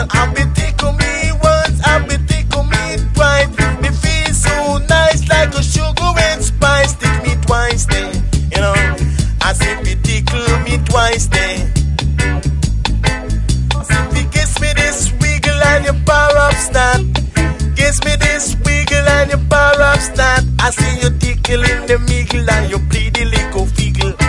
Well, I've been tickle me once, I've been tickle me twice. Me feel so nice like a sugar and spice. Tick me twice then, you know. I said me tickle me twice then. I said me kiss me this wiggle and your power up start. Kiss me this wiggle and your power up start. I see you tickle in the middle and you play the little figgle.